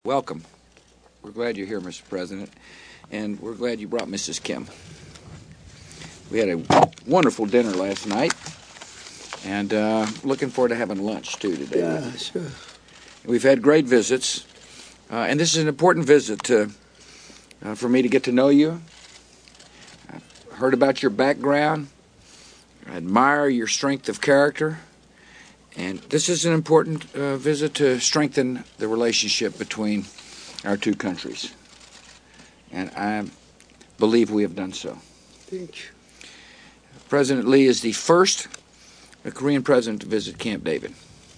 Welcome. We're glad you're here, Mr. President, and we're glad you brought Mrs. Kim. We had a wonderful dinner last night, and looking forward to having lunch, too, today. Yeah, sure. We've had great visits, and this is an important visit for me to get to know you. I've heard about your background. I admire your strength of character. And this is an important visit to strengthen the relationship between our two countries. And I believe we have done so. Thank you. President Lee is the first Korean president to visit Camp David.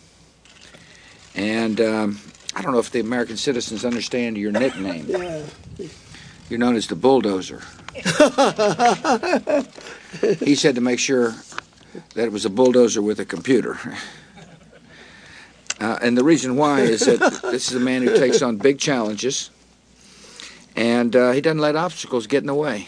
And I don't know if the American citizens understand your nickname. Yeah. You're known as the bulldozer. He said to make sure that it was a bulldozer with a computer. And the reason why is that this is a man who takes on big challenges, and he doesn't let obstacles get in the way.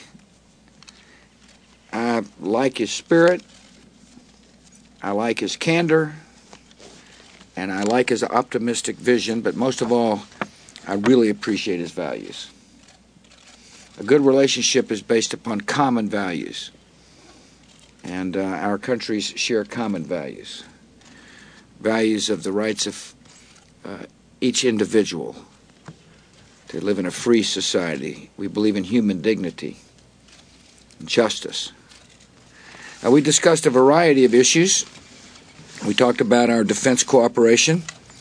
I like his spirit, I like his candor, and I like his optimistic vision, but most of all, I really appreciate his values. A good relationship is based upon common values, and our countries share common values. Values of the rights of each individual to live in a free society. We believe in human dignity and justice. We discussed a variety of issues. We talked about our defense cooperation.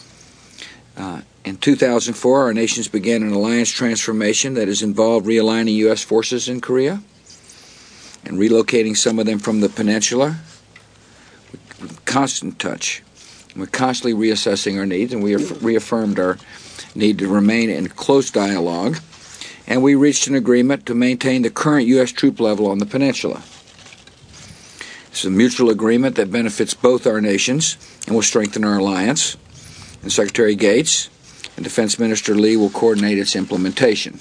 In 2004, our nations began an alliance transformation that has involved realigning U.S. forces in Korea and relocating some of them from the peninsula. We're in constant touch. We're constantly reassessing our needs, and we have reaffirmed our need to remain in close dialogue, and we reached an agreement to maintain the current U.S. troop level on the peninsula. It's a mutual agreement that benefits both our nations and will strengthen our alliance, and Secretary Gates and Defense Minister Lee will coordinate its implementation.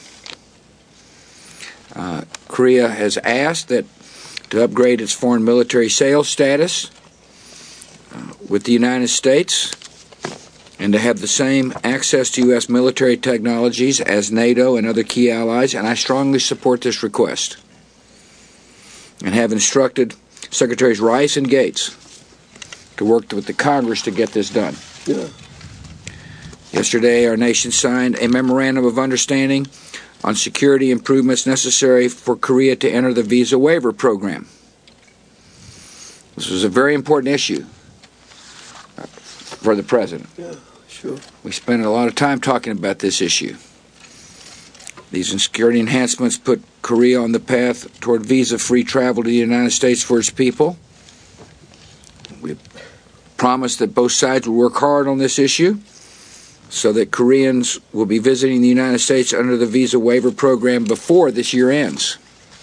Korea has asked that to upgrade its foreign military sales status with the United States and to have the same access to U.S. military technologies as NATO and other key allies, and I strongly support this request and have instructed Secretaries Rice and Gates to work with the Congress to get this done. Yeah. Yesterday, our nation signed a memorandum of understanding on security improvements necessary for Korea to enter the visa waiver program. This was a very important issue for the President. Yeah, sure. We spent a lot of time talking about this issue. These security enhancements put Korea on the path toward visa-free travel to the United States for its people. We promised that both sides would work hard on this issue so that Koreans will be visiting the United States under the visa waiver program before this year ends.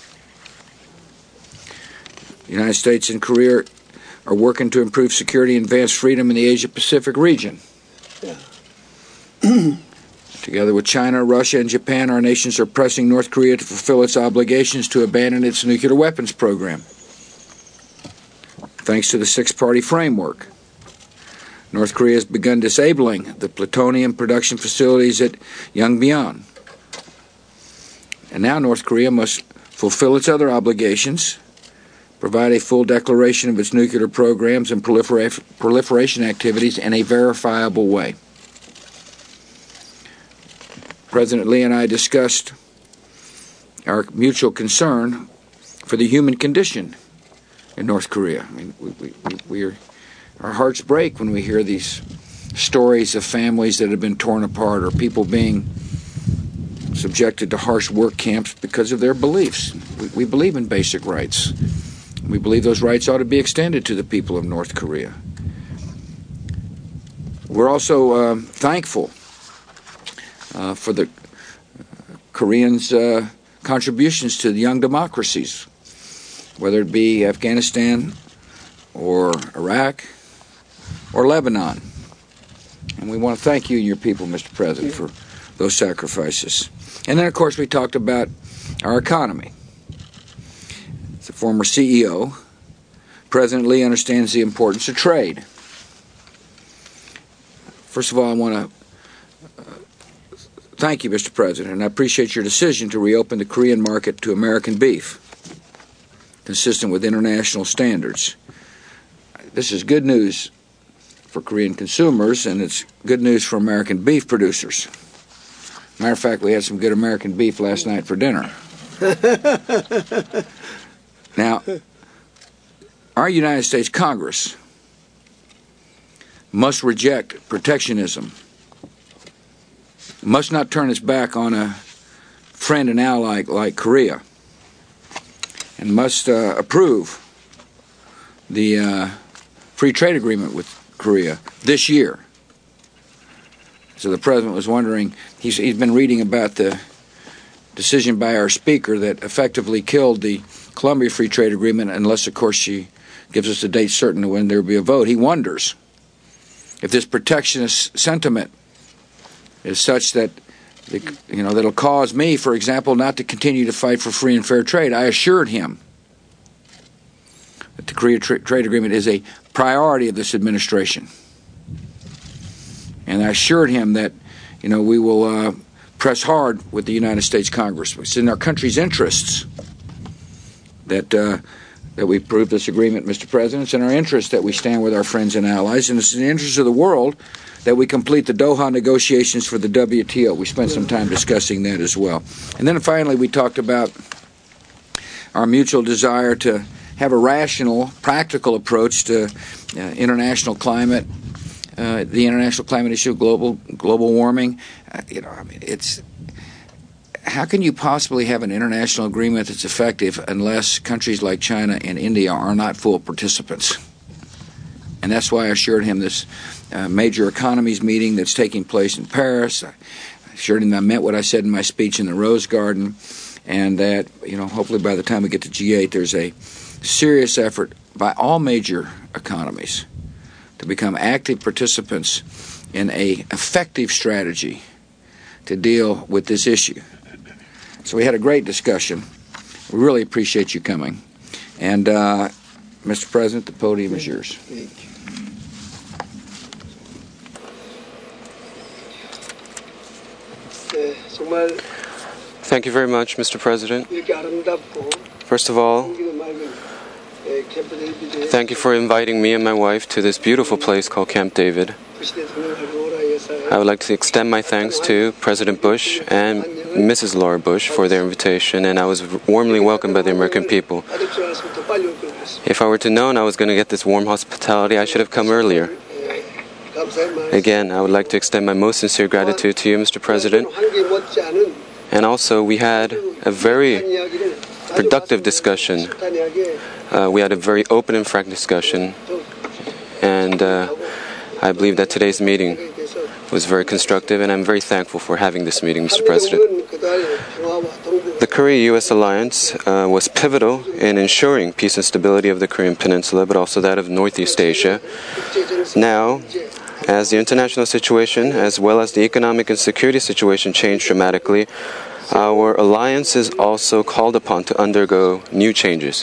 The United States and Korea are working to improve security and advance freedom in the Asia-Pacific region. Yeah. Together with China, Russia, and Japan, our nations are pressing North Korea to fulfill its obligations to abandon its nuclear weapons program. Thanks to the six-party framework, North Korea has begun disabling the plutonium production facilities at Yongbyon. And now North Korea must fulfill its other obligations, provide a full declaration of its nuclear programs and proliferation activities in a verifiable way. President Lee and I discussed our mutual concern for the human condition in North Korea. I mean, our hearts break when we hear these stories of families that have been torn apart or people being subjected to harsh work camps because of their beliefs. We believe in basic rights. We believe those rights ought to be extended to the people of North Korea. We're also thankful for the Koreans' contributions to the young democracies, whether it be Afghanistan or Iraq or Lebanon. And we want to thank you and your people, Mr. President, for those sacrifices. And then, of course, we talked about our economy. As a former CEO, President Lee understands the importance of trade. First of all, I want to thank you, Mr. President, and I appreciate your decision to reopen the Korean market to American beef, consistent with international standards. This is good news for Korean consumers, and it's good news for American beef producers. Matter of fact, we had some good American beef last night for dinner. Now, our United States Congress must reject protectionism, must not turn its back on a friend and ally like Korea, and must approve the free trade agreement with Korea this year. So the President was wondering, he's been reading about the decision by our Speaker that effectively killed the Colombia Free Trade Agreement, unless, of course, she gives us a date certain when there will be a vote. He wonders if this protectionist sentiment is such that that'll cause me, for example, not to continue to fight for free and fair trade. I assured him that the Korea Trade Agreement is a priority of this administration, and I assured him that we will press hard with the United States Congress. It's in our country's interests that we approve this agreement, Mr. President. It's in our interest that we stand with our friends and allies, and it's in the interest of the world that we complete the Doha negotiations for the WTO. We spent some time discussing that as well. And then finally, we talked about our mutual desire to have a rational, practical approach to international climate, the international climate issue, global warming. How can you possibly have an international agreement that's effective unless countries like China and India are not full participants? And that's why I assured him this major economies meeting that's taking place in Paris. I assured him that I meant what I said in my speech in the Rose Garden, and that hopefully by the time we get to G8, there's a serious effort by all major economies to become active participants in an effective strategy to deal with this issue. So we had a great discussion. We really appreciate you coming. And, Mr. President, the podium is yours. Thank you very much, Mr. President. First of all, thank you for inviting me and my wife to this beautiful place called Camp David. I would like to extend my thanks to President Bush and Mrs. Laura Bush for their invitation, and I was warmly welcomed by the American people. If I were to know I was going to get this warm hospitality, I should have come earlier. Again, I would like to extend my most sincere gratitude to you, Mr. President. And also, we had a very productive discussion. We had a very open and frank discussion, and I believe that today's meeting was very constructive, and I'm very thankful for having this meeting, Mr. President. The Korea-U.S. alliance was pivotal in ensuring peace and stability of the Korean Peninsula, but also that of Northeast Asia. Now, as the international situation, as well as the economic and security situation change dramatically, our alliance is also called upon to undergo new changes.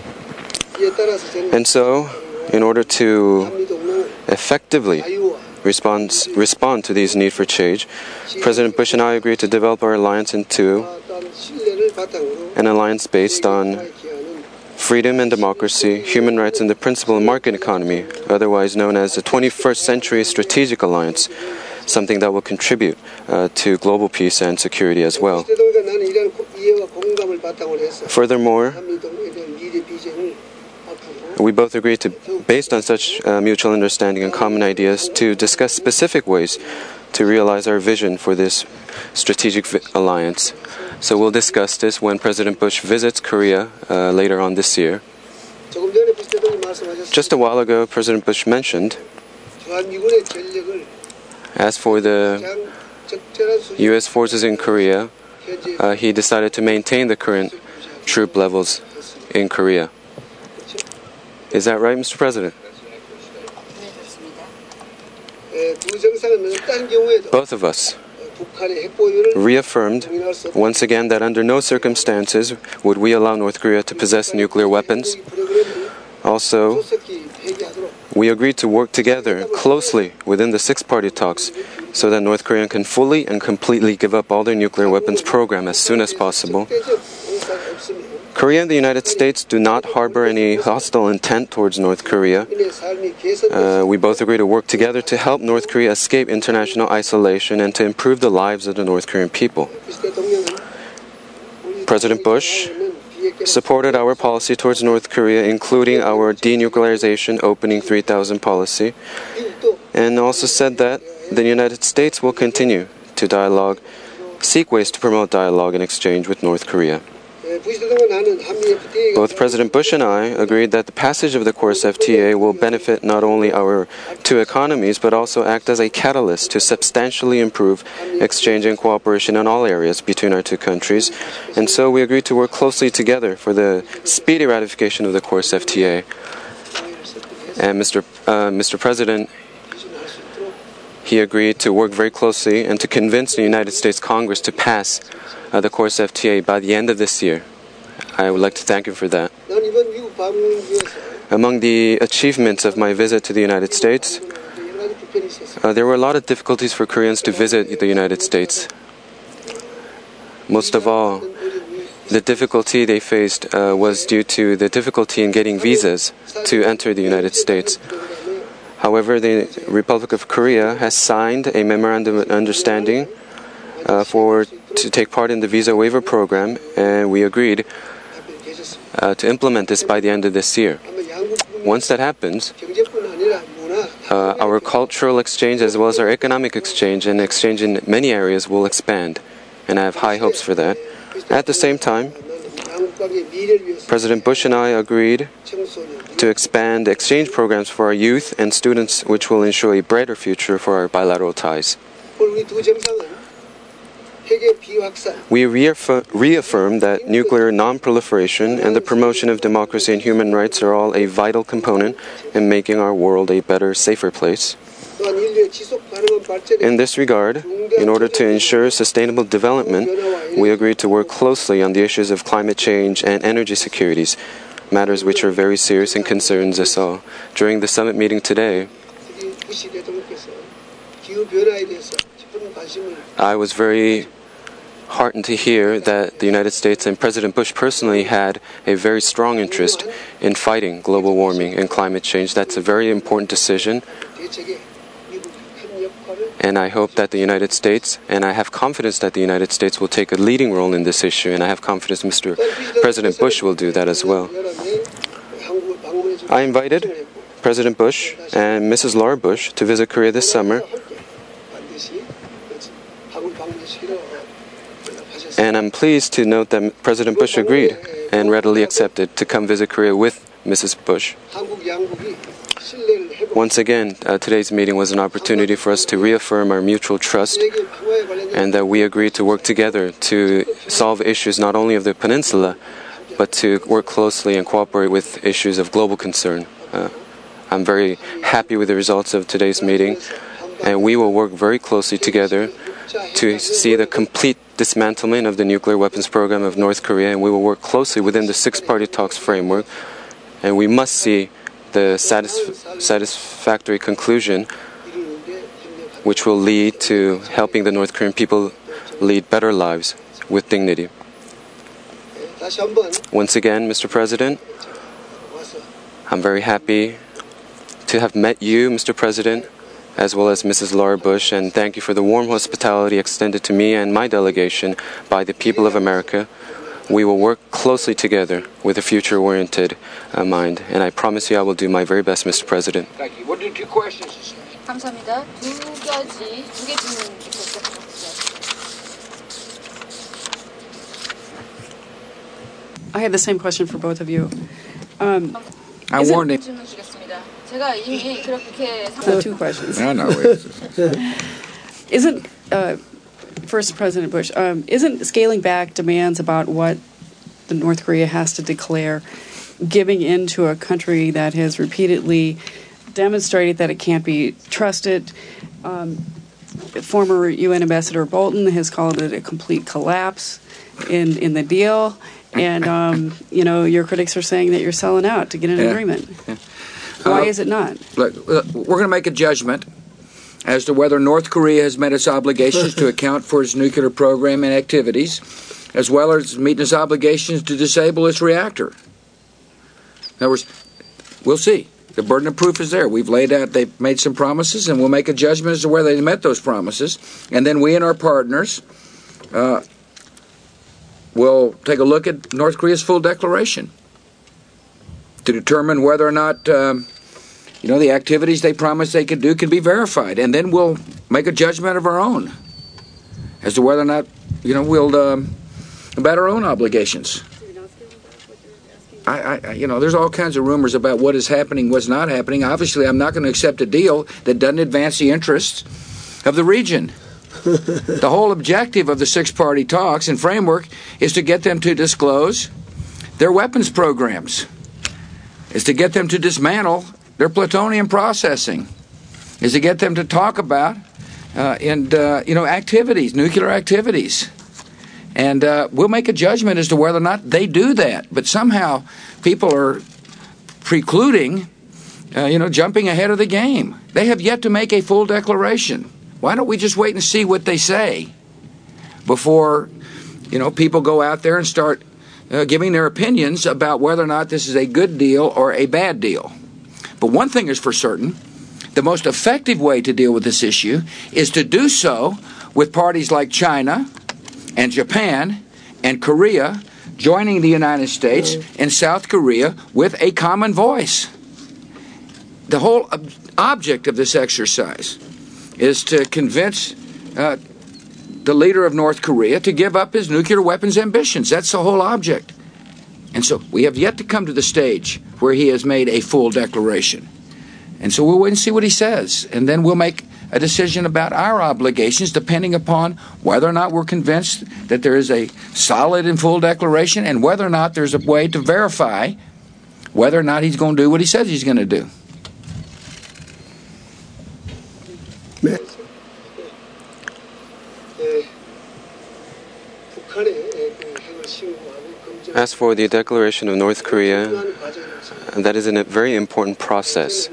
And so, in order to effectively respond to these need for change, President Bush and I agreed to develop our alliance into an alliance based on freedom and democracy, human rights, and the principle of market economy, otherwise known as the 21st Century Strategic Alliance, something that will contribute to global peace and security as well. Furthermore, we both agreed to, based on such mutual understanding and common ideas, to discuss specific ways to realize our vision for this strategic alliance. So we'll discuss this when President Bush visits Korea later on this year. Just a while ago, President Bush mentioned, as for the U.S. forces in Korea, he decided to maintain the current troop levels in Korea. Is that right, Mr. President? Both of us reaffirmed once again that under no circumstances would we allow North Korea to possess nuclear weapons. Also, we agreed to work together closely within the six-party talks so that North Korea can fully and completely give up all their nuclear weapons program as soon as possible. Korea and the United States do not harbor any hostile intent towards North Korea. We both agree to work together to help North Korea escape international isolation and to improve the lives of the North Korean people. President Bush supported our policy towards North Korea, including our denuclearization opening 3,000 policy, and also said that the United States will continue to seek ways to promote dialogue and exchange with North Korea. Both President Bush and I agreed that the passage of the KORUS FTA will benefit not only our two economies, but also act as a catalyst to substantially improve exchange and cooperation in all areas between our two countries. And so we agreed to work closely together for the speedy ratification of the KORUS FTA. And Mr. President, he agreed to work very closely and to convince the United States Congress to pass the KORUS FTA by the end of this year. I would like to thank you for that. Among the achievements of my visit to the United States, there were a lot of difficulties for Koreans to visit the United States. Most of all, the difficulty they faced was due to the difficulty in getting visas to enter the United States. However, the Republic of Korea has signed a memorandum of understanding to take part in the visa waiver program, and we agreed to implement this by the end of this year. Once that happens, our cultural exchange as well as our economic exchange and exchange in many areas will expand, and I have high hopes for that. At the same time, President Bush and I agreed to expand exchange programs for our youth and students, which will ensure a brighter future for our bilateral ties. We reaffirm that nuclear non-proliferation and the promotion of democracy and human rights are all a vital component in making our world a better, safer place. In this regard, in order to ensure sustainable development, we agreed to work closely on the issues of climate change and energy securities, matters which are very serious and concerns us all. During the summit meeting today, I was very heartened to hear that the United States and President Bush personally had a very strong interest in fighting global warming and climate change. That's a very important decision. And I hope that the United States, and I have confidence that the United States will take a leading role in this issue, and I have confidence Mr. President Bush will do that as well. I invited President Bush and Mrs. Laura Bush to visit Korea this summer, and I'm pleased to note that President Bush agreed and readily accepted to come visit Korea with Mrs. Bush. Once again, today's meeting was an opportunity for us to reaffirm our mutual trust and that we agreed to work together to solve issues not only of the peninsula, but to work closely and cooperate with issues of global concern. I'm very happy with the results of today's meeting, and we will work very closely together to see the complete dismantlement of the nuclear weapons program of North Korea, and we will work closely within the six-party talks framework, and we must see the satisfactory conclusion which will lead to helping the North Korean people lead better lives with dignity. Once again, Mr. President, I'm very happy to have met you, Mr. President, as well as Mrs. Laura Bush, and thank you for the warm hospitality extended to me and my delegation by the people of America. We will work closely together with a future-oriented mind, and I promise you I will do my very best, Mr. President. Thank you. We'll do two questions. 감사합니다. 두 개 질문 있었습니다. I have the same question for both of you. I warned him. 질문 주겠습니다. 제가 이미 그렇게 So two questions. I know. Isn't First, President Bush, isn't scaling back demands about what the North Korea has to declare, giving in to a country that has repeatedly demonstrated that it can't be trusted? Former UN Ambassador Bolton has called it a complete collapse in the deal, and your critics are saying that you're selling out to get an agreement. Why is it not? Look, we're going to make a judgment as to whether North Korea has met its obligations to account for its nuclear program and activities, as well as meeting its obligations to disable its reactor. In other words, we'll see. The burden of proof is there. We've laid out, they've made some promises, and we'll make a judgment as to whether they met those promises. And then we and our partners will take a look at North Korea's full declaration to determine whether or not the activities they promised they could do can be verified. And then we'll make a judgment of our own as to whether or not, we'll about our own obligations. There's all kinds of rumors about what is happening, what's not happening. Obviously, I'm not going to accept a deal that doesn't advance the interests of the region. The whole objective of the six-party talks and framework is to get them to disclose their weapons programs, is to get them to dismantle their plutonium processing, is to get them to talk about activities, nuclear activities. And we'll make a judgment as to whether or not they do that. But somehow people are precluding, jumping ahead of the game. They have yet to make a full declaration. Why don't we just wait and see what they say before, people go out there and start giving their opinions about whether or not this is a good deal or a bad deal. But one thing is for certain, the most effective way to deal with this issue is to do so with parties like China and Japan and Korea joining the United States and South Korea with a common voice. The whole object of this exercise is to convince the leader of North Korea to give up his nuclear weapons ambitions. That's the whole object. And so we have yet to come to the stage where he has made a full declaration. And so we'll wait and see what he says. And then we'll make a decision about our obligations depending upon whether or not we're convinced that there is a solid and full declaration and whether or not there's a way to verify whether or not he's going to do what he says he's going to do. As for the declaration of North Korea, that is a very important process.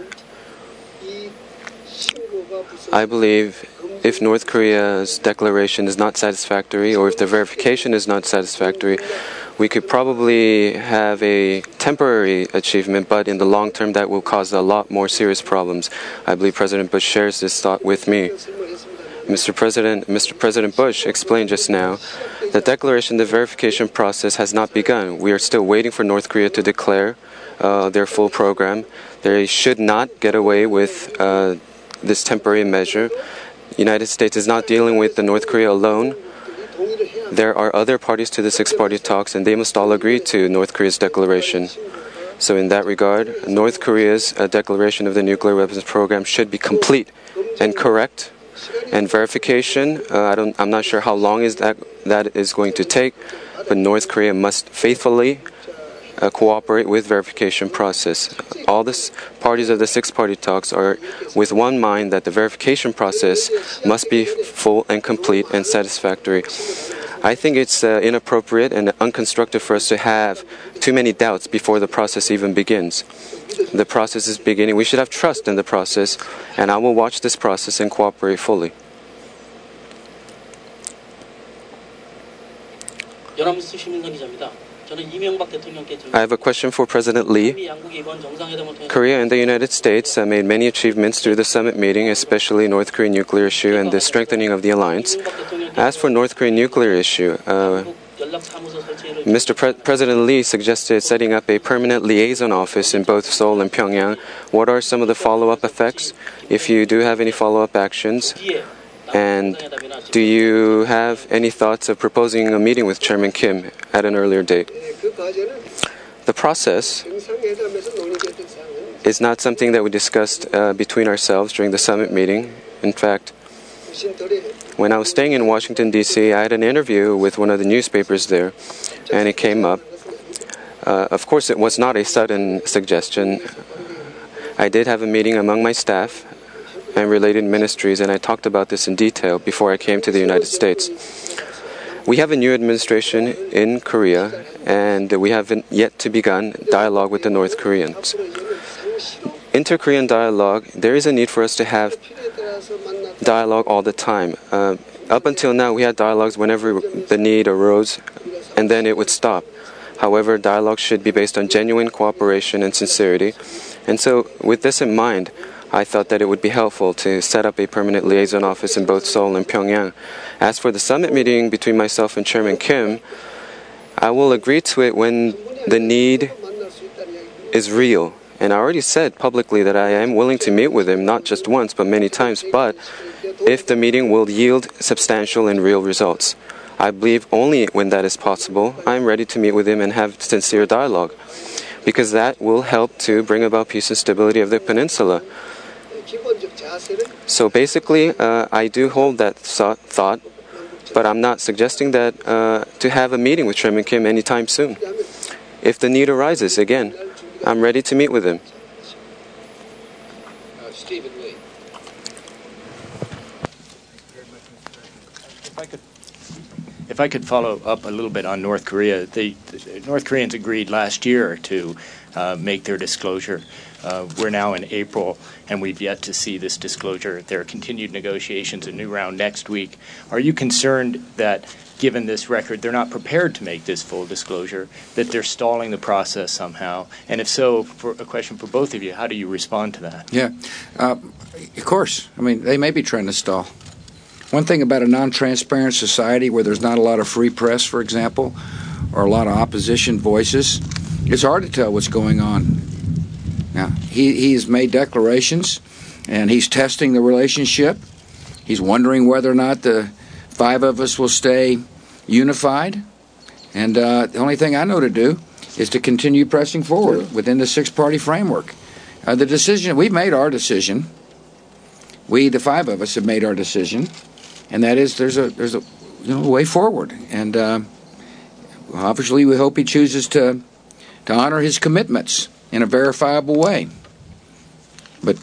I believe if North Korea's declaration is not satisfactory, or if the verification is not satisfactory, we could probably have a temporary achievement, but in the long term that will cause a lot more serious problems. I believe President Bush shares this thought with me. Mr. President Bush explained just now the declaration, the verification process has not begun. We are still waiting for North Korea to declare their full program. They should not get away with this temporary measure. The United States is not dealing with the North Korea alone. There are other parties to the six-party talks, and they must all agree to North Korea's declaration. So in that regard, North Korea's declaration of the nuclear weapons program should be complete and correct. And verification, I'm not sure how long that is going to take, but North Korea must faithfully cooperate with verification process. All the parties of the six-party talks are with one mind that the verification process must be full and complete and satisfactory. I think it's inappropriate and unconstructive for us to have too many doubts before the process even begins. The process is beginning. We should have trust in the process, and I will watch this process and cooperate fully. I have a question for President Lee. Korea and the United States made many achievements through the summit meeting, especially North Korean nuclear issue and the strengthening of the alliance. As for North Korean nuclear issue, President Lee suggested setting up a permanent liaison office in both Seoul and Pyongyang. What are some of the follow-up effects, if you do have any follow-up actions? And do you have any thoughts of proposing a meeting with Chairman Kim at an earlier date? The process is not something that we discussed between ourselves during the summit meeting. In fact, when I was staying in Washington, D.C., I had an interview with one of the newspapers there, and it came up. Of course, it was not a sudden suggestion. I did have a meeting among my staff and related ministries, and I talked about this in detail before I came to the United States. We have a new administration in Korea, and we haven't yet to begun dialogue with the North Koreans. Inter-Korean dialogue, there is a need for us to have dialogue all the time. Up until now, we had dialogues whenever the need arose, and then it would stop. However, dialogue should be based on genuine cooperation and sincerity. And so, with this in mind, I thought that it would be helpful to set up a permanent liaison office in both Seoul and Pyongyang. As for the summit meeting between myself and Chairman Kim, I will agree to it when the need is real. And I already said publicly that I am willing to meet with him, not just once, but many times, but if the meeting will yield substantial and real results. I believe only when that is possible, I am ready to meet with him and have sincere dialogue, because that will help to bring about peace and stability of the peninsula. So basically, I do hold that thought, but I'm not suggesting that to have a meeting with Chairman Kim anytime soon. If the need arises, again, I'm ready to meet with him. Stephen Lee. If I could follow up a little bit on North Korea, the North Koreans agreed last year to make their disclosure. We're now in April, and we've yet to see this disclosure. There are continued negotiations, a new round next week. Are you concerned that, given this record, they're not prepared to make this full disclosure, that they're stalling the process somehow? And if so, for a question for both of you, how do you respond to that? Yeah, of course. I mean, they may be trying to stall. One thing about a non-transparent society where there's not a lot of free press, for example, or a lot of opposition voices, it's hard to tell what's going on. Now, he's made declarations, and he's testing the relationship. He's wondering whether or not the five of us will stay unified. And the only thing I know to do is to continue pressing forward within the six-party framework. The decision, we've made our decision. We, the five of us, have made our decision, and that is there's a way forward. And obviously, we hope he chooses to honor his commitments in a verifiable way. But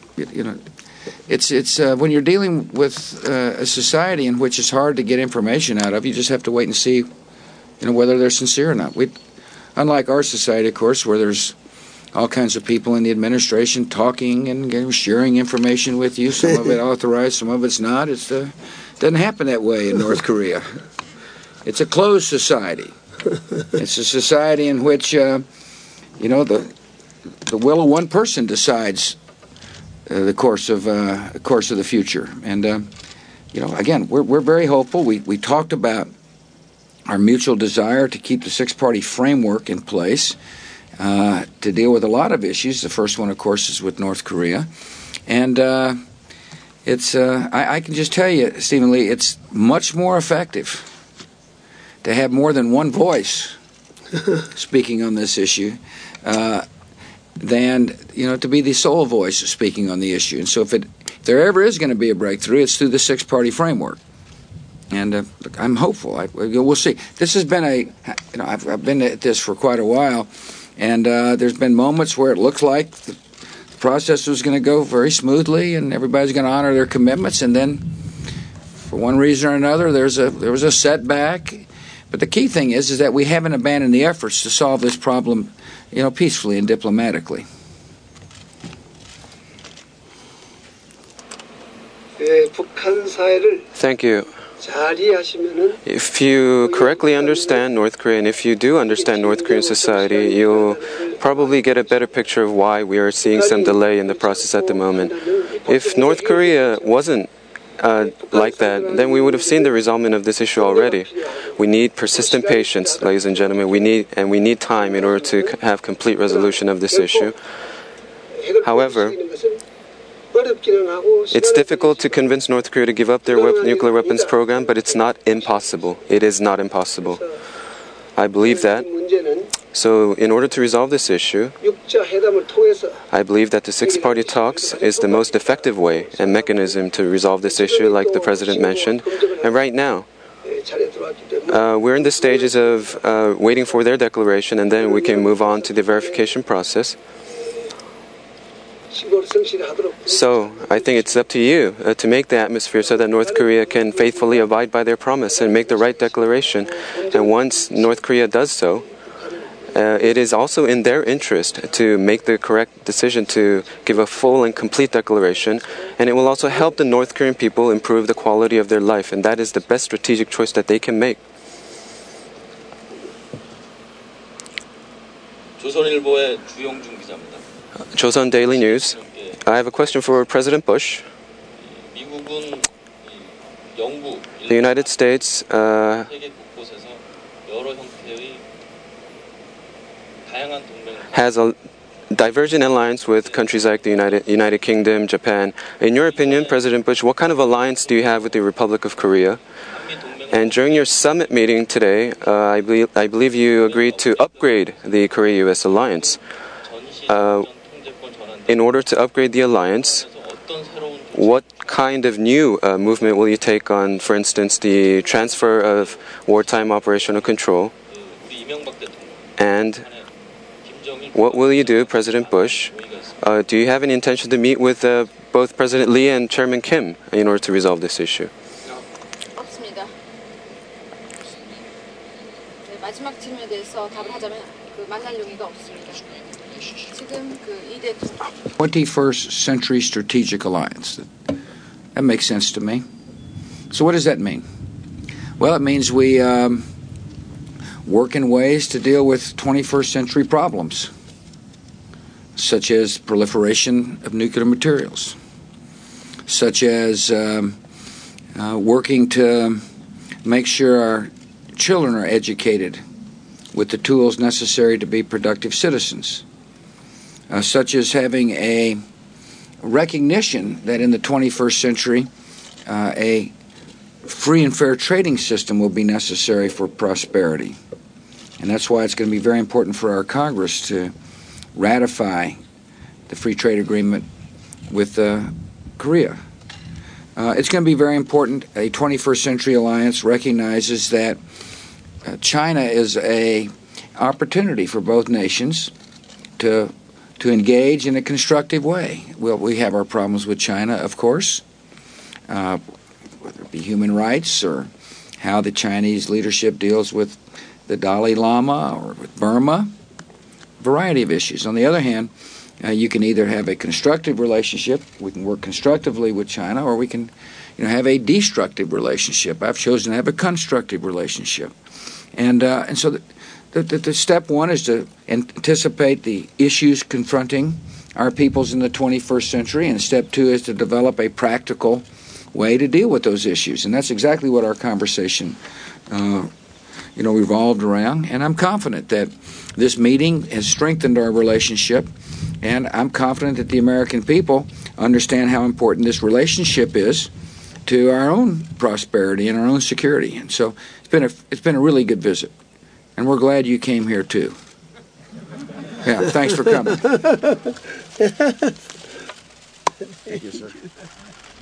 it's when you're dealing with a society in which it's hard to get information out of, you just have to wait and see, whether they're sincere or not. Unlike our society, of course, where there's all kinds of people in the administration talking and sharing information with you. Some of it authorized, some of it's not. It doesn't happen that way in North Korea. It's a closed society. It's a society in which, the will of one person decides the course of the future. And again, we're very hopeful. We talked about our mutual desire to keep the six-party framework in place. To deal with a lot of issues. The first one, of course, is with North Korea. And I can just tell you, Stephen Lee, it's much more effective to have more than one voice speaking on this issue than, to be the sole voice speaking on the issue. And so if there ever is going to be a breakthrough, it's through the six-party framework. And I'm hopeful. We'll see. This has been I've been at this for quite a while. And there's been moments where it looks like the process was going to go very smoothly and everybody's going to honor their commitments. And then, for one reason or another, there was a setback. But the key thing is that we haven't abandoned the efforts to solve this problem, peacefully and diplomatically. Thank you. If you correctly understand North Korea, and if you do understand North Korean society, you'll probably get a better picture of why we are seeing some delay in the process at the moment. If North Korea wasn't like that, then we would have seen the resolvement of this issue already. We need persistent patience, ladies and gentlemen. We need time in order to have complete resolution of this issue. However, it's difficult to convince North Korea to give up their nuclear weapons program, but it's not impossible. It is not impossible. I believe that. So in order to resolve this issue, I believe that the six-party talks is the most effective way and mechanism to resolve this issue, like the President mentioned. And right now, we're in the stages of waiting for their declaration, and then we can move on to the verification process. So I think it's up to you to make the atmosphere so that North Korea can faithfully abide by their promise and make the right declaration. And once North Korea does so, it is also in their interest to make the correct decision to give a full and complete declaration, and it will also help the North Korean people improve the quality of their life, and that is the best strategic choice that they can make. 조선일보의 주영준 기자입니다. Joseon Daily News. I have a question for President Bush. 미국은 영국, The United States 세계 곳곳에서 여러 형태의 다양한 동맹을 has a divergent alliance with countries like the United Kingdom, Japan. In your opinion, President Bush, what kind of alliance do you have with the Republic of Korea? And during your summit meeting today, I believe you agreed to upgrade the Korea-U.S. alliance. In order to upgrade the alliance, what kind of new movement will you take on, for instance, the transfer of wartime operational control? And what will you do, President Bush? Do you have any intention to meet with both President Lee and Chairman Kim in order to resolve this issue? 없습니다. 네, 마지막 질문에 대해서 답을 하자면 만날 용의가 없습니다. 지금 이 대통령 21st Century Strategic Alliance. That makes sense to me. So what does that mean? Well, it means we work in ways to deal with 21st century problems, such as proliferation of nuclear materials, such as working to make sure our children are educated with the tools necessary to be productive citizens, such as having a recognition that in the 21st century a free and fair trading system will be necessary for prosperity. And that's why it's going to be very important for our Congress to ratify the free trade agreement with Korea. It's going to be very important. A 21st century alliance recognizes that China is an opportunity for both nations to engage in a constructive way. Well, we have our problems with China, of course, whether it be human rights or how the Chinese leadership deals with the Dalai Lama or with Burma, a variety of issues. On the other hand, you can either have a constructive relationship, we can work constructively with China, or we can have a destructive relationship. I've chosen to have a constructive relationship. And so the step one is to anticipate the issues confronting our peoples in the 21st century, and step two is to develop a practical way to deal with those issues. And that's exactly what our conversation revolved around. And I'm confident that this meeting has strengthened our relationship, and I'm confident that the American people understand how important this relationship is to our own prosperity and our own security. And so it's been a really good visit, and we're glad you came here too. Yeah, thanks for coming. Thank you, sir.